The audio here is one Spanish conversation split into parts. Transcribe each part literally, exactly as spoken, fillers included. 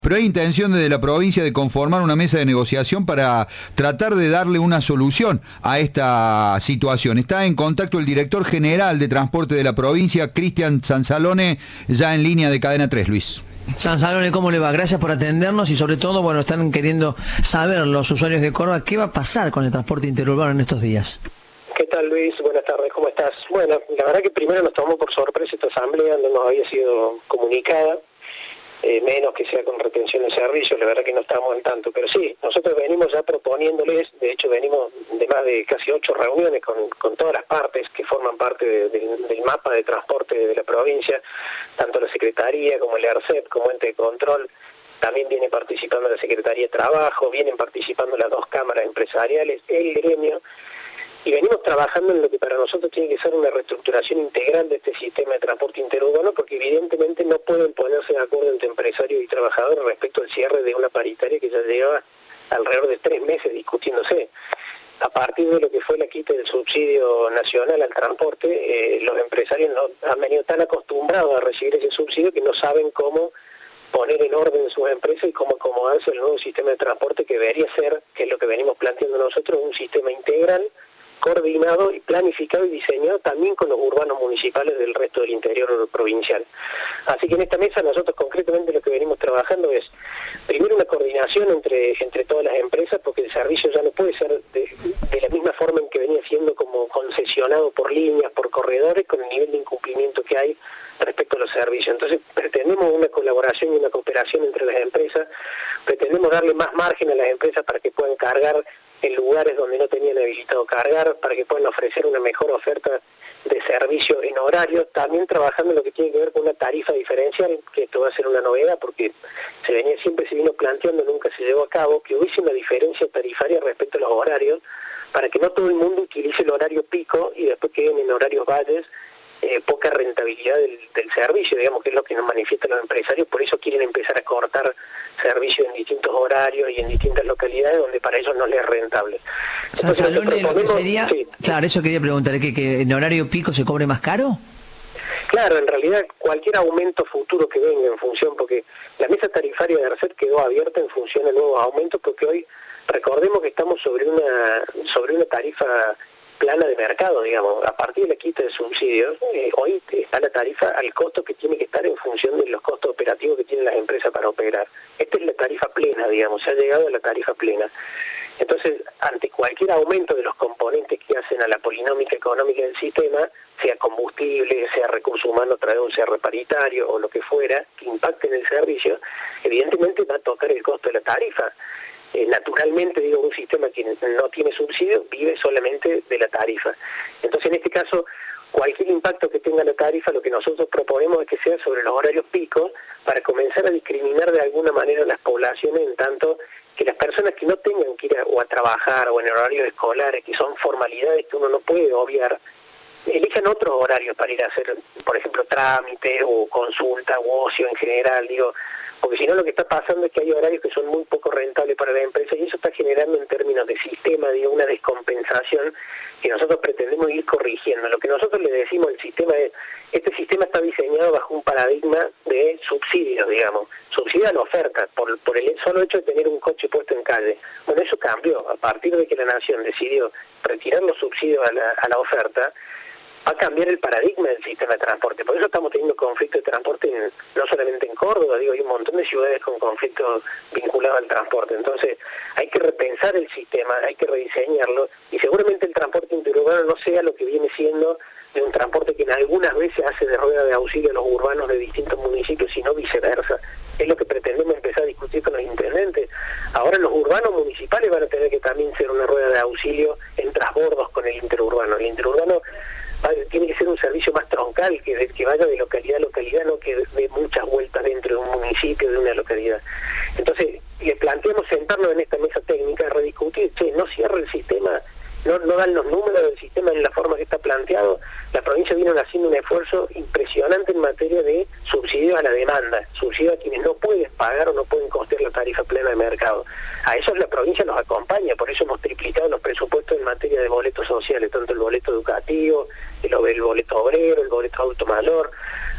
Pero hay intención desde la provincia de conformar una mesa de negociación para tratar de darle una solución a esta situación. Está en contacto el director general de transporte de la provincia, Cristian Sansalone, ya en línea de Cadena tres, Luis. Sansalone, ¿cómo le va? Gracias por atendernos y sobre todo, bueno, están queriendo saber los usuarios de Córdoba qué va a pasar con el transporte interurbano en estos días. ¿Qué tal, Luis? Buenas tardes, ¿cómo estás? Bueno, la verdad que primero nos tomó por sorpresa esta asamblea, no nos había sido comunicada. Eh, menos que sea con retención de servicios, la verdad que no estamos al tanto, pero sí, nosotros venimos ya proponiéndoles, de hecho venimos de más de casi ocho reuniones con, con todas las partes que forman parte de, de, del mapa de transporte de la provincia, tanto la Secretaría como el ERCEP, como ente de control, también viene participando la Secretaría de Trabajo, vienen participando las dos cámaras empresariales, el gremio, y venimos trabajando en lo que para nosotros tiene que ser una reestructuración integral de este sistema de transporte interurbano, porque evidentemente no pueden ponerse de acuerdo entre empresarios y trabajadores respecto al cierre de una paritaria que ya lleva alrededor de tres meses discutiéndose. A partir de lo que fue la quita del subsidio nacional al transporte, eh, los empresarios no han venido tan acostumbrados a recibir ese subsidio que no saben cómo poner en orden sus empresas y cómo acomodarse al nuevo sistema de transporte que debería ser, que es lo que venimos planteando nosotros, un sistema integral, coordinado y planificado y diseñado también con los urbanos municipales del resto del interior provincial. Así que en esta mesa nosotros concretamente lo que venimos trabajando es, primero una coordinación entre, entre todas las empresas, porque el servicio ya no puede ser de, de la misma forma en que venía siendo como concesionado por líneas, por corredores, con el nivel de incumplimiento que hay respecto a los servicios. Entonces pretendemos una colaboración y una cooperación entre las empresas, pretendemos darle más margen a las empresas para que puedan cargar en lugares donde no tenían habilitado cargar, para que puedan ofrecer una mejor oferta de servicio en horario, también trabajando en lo que tiene que ver con una tarifa diferencial, que esto va a ser una novedad porque se venía siempre se vino planteando, nunca se llevó a cabo, que hubiese una diferencia tarifaria respecto a los horarios, para que no todo el mundo utilice el horario pico y después queden en horarios valles eh, poca rentabilidad del, del servicio, digamos que es lo que nos manifiestan los empresarios, por eso quieren empezar a cortar servicios en distintos horarios y en distintas localidades donde para ellos no les es rentable. Sansalone, lo que sería, sí. Claro, eso quería preguntar, ¿que, que en horario pico se cobre más caro? Claro, en realidad cualquier aumento futuro que venga en función, porque la mesa tarifaria de ARCEP quedó abierta en función a nuevos aumentos, porque hoy recordemos que estamos sobre una sobre una tarifa plana de mercado, digamos, a partir de la quita de subsidios, eh, hoy está la tarifa al costo que tiene que estar en función de los costos operativos que tienen las empresas para operar. Esta es la tarifa plena, digamos, se ha llegado a la tarifa plena. Entonces, ante cualquier aumento de los componentes que hacen a la polinómica económica del sistema, sea combustible, sea recurso humano, trae un cierre paritario o lo que fuera, que impacte en el servicio, evidentemente va a tocar el costo de la tarifa. Eh, naturalmente, digo, un sistema que no tiene subsidio vive solamente de la tarifa. Entonces, en este caso, cualquier impacto que tenga la tarifa, lo que nosotros proponemos es que sea sobre los horarios picos para comenzar a discriminar de alguna manera a las poblaciones, en tanto que las personas que no tengan que ir a, o a trabajar o en horarios escolares, que son formalidades que uno no puede obviar, elijan otros horarios para ir a hacer, por ejemplo, trámite o consulta o ocio en general, digo, porque si no lo que está pasando es que hay horarios que son muy poco rentables para la empresa y eso está generando en términos de sistema, digo, una descompensación que nosotros pretendemos ir corrigiendo. Lo que nosotros le decimos al sistema es, este sistema está diseñado bajo un paradigma de subsidios, digamos, subsidio a la oferta, por, por el solo hecho de tener un coche puesto en calle. Bueno, eso cambió, a partir de que la Nación decidió retirar los subsidios a la, a la oferta, va a cambiar el paradigma del sistema de transporte. Por eso estamos teniendo conflictos de transporte en, no solamente en Córdoba, digo, hay un montón de ciudades con conflictos vinculados al transporte. Entonces hay que repensar el sistema, hay que rediseñarlo y seguramente el transporte interurbano no sea lo que viene siendo de un transporte que en algunas veces hace de rueda de auxilio a los urbanos de distintos municipios, sino viceversa. Es lo que pretendemos empezar a discutir con los intendentes. Ahora los urbanos municipales van a tener que también ser una rueda de auxilio en transbordos con el interurbano. El interurbano tiene que ser un servicio más troncal, que, que vaya de localidad a localidad, no que dé muchas vueltas dentro de un municipio, de una localidad. Entonces, le planteamos sentarnos en esta mesa técnica, a rediscutir, che, no cierra el sistema, no, no dan los números del sistema en la forma que está planteado. La provincia viene haciendo un esfuerzo impresionante en materia de subsidio a la demanda, subsidio a quienes no pueden pagar o no pueden costear la tarifa plena de mercado. A eso la provincia nos acompaña, por eso hemos triplicado los presupuestos en materia de boletos sociales, tanto el boleto educativo, el, el boleto obrero, el boleto adulto mayor.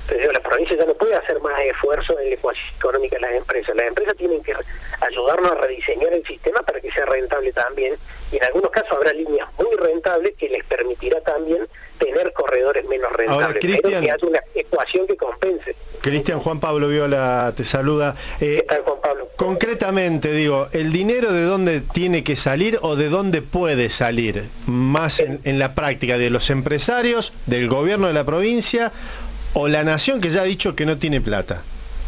Entonces, la provincia ya no puede hacer más esfuerzo en la ecuación económica de las empresas. Las empresas tienen que ayudarnos a rediseñar el sistema para que sea rentable también, y en algunos casos habrá líneas muy rentables que les permitirá también tener corredores menos rentables. Ahora, Cristian, pero que haya una ecuación que compense. Cristian, Juan Pablo Viola te saluda. Eh, ¿Qué tal, Juan Pablo? Concretamente, digo, ¿el dinero de dónde tiene que salir o de dónde puede salir? Más en, en la práctica de los empresarios, del gobierno de la provincia, o la nación, que ya ha dicho que no tiene plata.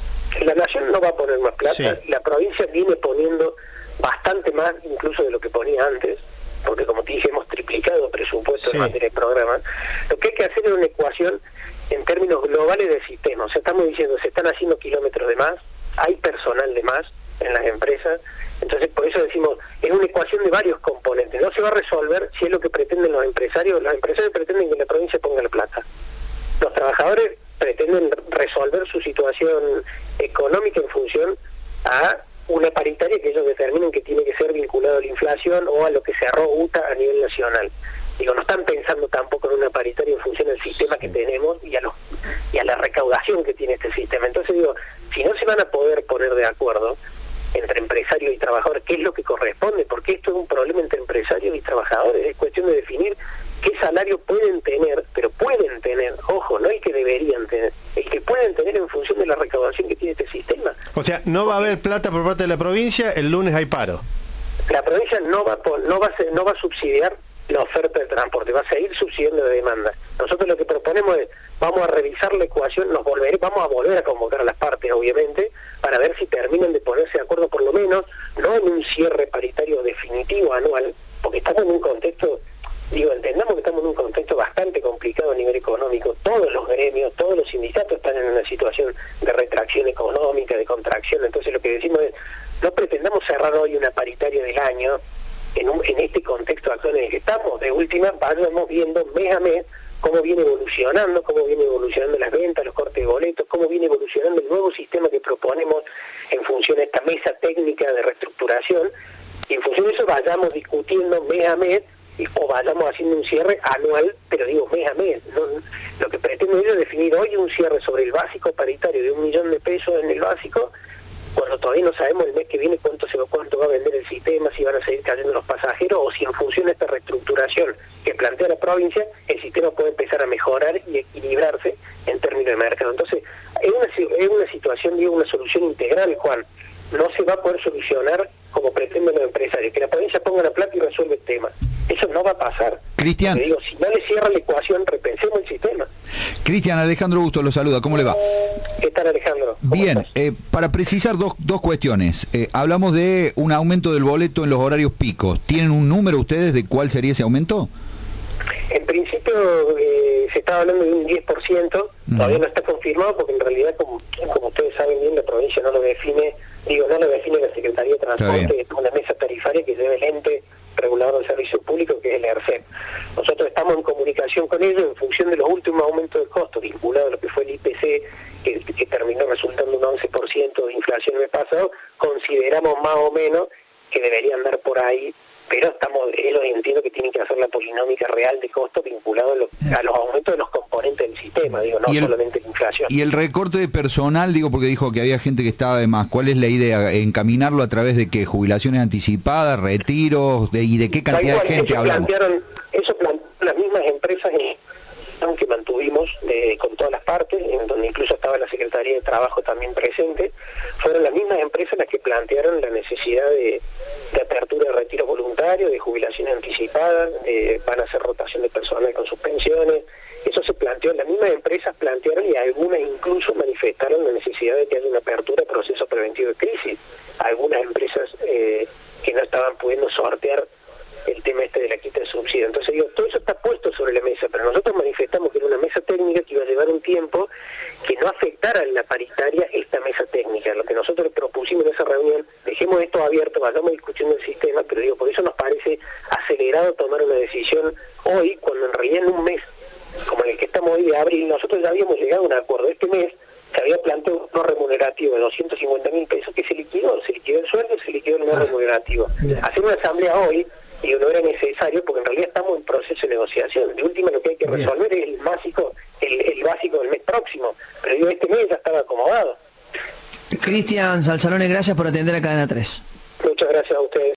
La nación no va a poner más plata, Sí. La provincia viene poniendo bastante más incluso de lo que ponía antes, porque como te dije, hemos triplicado presupuesto Sí. en materia de programas. Lo que hay que hacer es una ecuación en términos globales del sistema. O sea, estamos diciendo, se están haciendo kilómetros de más, hay personal de más en las empresas, entonces por eso decimos, es una ecuación de varios componentes. No se va a resolver si es lo que pretenden los empresarios. Los empresarios pretenden que la provincia ponga la plata. Los trabajadores pretenden resolver su situación económica en función a una paritaria que ellos determinen que tiene que ser vinculado a la inflación o a lo que cerró U T A a nivel nacional. Digo, no están pensando tampoco en una paritaria en función del sistema que tenemos y a, los, y a la recaudación que tiene este sistema. Entonces digo, si no se van a poder poner de acuerdo entre empresarios y trabajadores, ¿qué es lo que corresponde? Porque esto es un problema entre empresarios y trabajadores, es cuestión de definir qué salario pueden tener, pero pueden tener, ojo, no el que deberían tener, el que pueden tener en función de la recaudación que tiene este sistema. O sea, no va a haber plata por parte de la provincia, el lunes hay paro. La provincia no va a, pon- no va a, ser- no va a subsidiar la oferta de transporte, va a seguir subsidiando la demanda. Nosotros lo que proponemos es, vamos a revisar la ecuación, nos volveré, vamos a volver a convocar a las partes, obviamente, para ver si terminan de ponerse de acuerdo por lo menos, no en un cierre paritario definitivo anual, porque estamos en un contexto, digo, entendamos que estamos en un contexto bastante complicado a nivel económico, todos los gremios, todos los sindicatos están en una situación de retracción económica, de contracción, entonces lo que decimos es, no pretendamos cerrar hoy una paritaria del año, en, un, en este contexto actual en el que estamos. De última, vayamos viendo mes a mes cómo viene evolucionando, cómo viene evolucionando las ventas, los cortes de boletos, cómo viene evolucionando el nuevo sistema que proponemos en función de esta mesa técnica de reestructuración, y en función de eso vayamos discutiendo mes a mes y, o vayamos haciendo un cierre anual, pero digo mes a mes. ¿no? Lo que pretendo es definir hoy un cierre sobre el básico paritario de un millón de pesos en el básico, cuando todavía no sabemos el mes que viene cuánto se va, cuánto va a vender el sistema, si van a seguir cayendo los pasajeros, o si en función de esta reestructuración que plantea la provincia, el sistema puede empezar a mejorar y equilibrarse en términos de mercado. Entonces, es una, es una situación, digo, una solución integral, Juan. No se va a poder solucionar como pretenden los empresarios, que la provincia ponga la plata y resuelve el tema. Eso no va a pasar. Cristian. Digo, si no le cierra la ecuación, repensemos el sistema. Cristian, Alejandro Busto lo saluda, ¿cómo le va? ¿Qué tal, Alejandro? ¿Cómo Bien, estás? eh, para precisar dos, dos cuestiones. Eh, hablamos de un aumento del boleto en los horarios picos. ¿Tienen un número ustedes de cuál sería ese aumento? En principio eh, se estaba hablando de un diez por ciento, Mm. todavía no está confirmado porque en realidad, como, como ustedes saben bien, la provincia no lo define, digo, no lo define la Secretaría de Transporte, es una mesa tarifaria que lleva el ente regulador del servicio público, que es el ERCEP. Nosotros estamos en comunicación con ellos en función de los últimos aumentos de costo vinculados a lo que fue el I P C, que, que terminó resultando un once por ciento de inflación el mes pasado. Consideramos más o menos que deberían andar por ahí, pero estamos, ellos entiendo que tienen que hacer la polinómica real de costo vinculado a, lo, a los aumentos de los componentes del sistema, digo, no Y el- solamente la inflación. Y el recorte de personal, digo, porque dijo que había gente que estaba de más. ¿Cuál es la idea? ¿Encaminarlo a través de qué? ¿Jubilaciones anticipadas, retiros? De, ¿Y de qué Da cantidad igual, de gente ellos hablamos? plantearon, eso plantearon las mismas empresas en- que mantuvimos de, con todas las partes, en donde incluso estaba la Secretaría de Trabajo también presente, fueron las mismas empresas las que plantearon la necesidad de, de apertura de retiro voluntario, de jubilaciones anticipadas, de, van a hacer rotación de personal con sus pensiones. Eso se planteó, las mismas empresas plantearon y algunas incluso manifestaron la necesidad de que haya una apertura de proceso preventivo de crisis. Algunas empresas eh, que no estaban pudiendo sortear el tema este de la quita de subsidio. Entonces digo, todo eso está puesto sobre la mesa, pero nosotros manifestamos que era una mesa técnica que iba a llevar un tiempo, que no afectara en la paritaria esta mesa técnica. Lo que nosotros propusimos en esa reunión, dejemos esto abierto, vayamos discutiendo el sistema, pero digo, por eso nos parece acelerado tomar una decisión hoy, cuando en realidad en un mes, como en el que estamos hoy de abril, nosotros ya habíamos llegado a un acuerdo. Este mes se había planteado un no remunerativo de doscientos cincuenta mil pesos que se liquidó, se liquidó el sueldo, se liquidó el no remunerativo. Hacer una asamblea hoy, digo, no era necesario porque en realidad estamos en proceso de negociación. De última, lo que hay que resolver es el básico, el el, el básico del mes próximo, pero digo, este mes ya estaba acomodado. Cristian Salzarone, gracias por atender a Cadena tres. Muchas gracias a ustedes.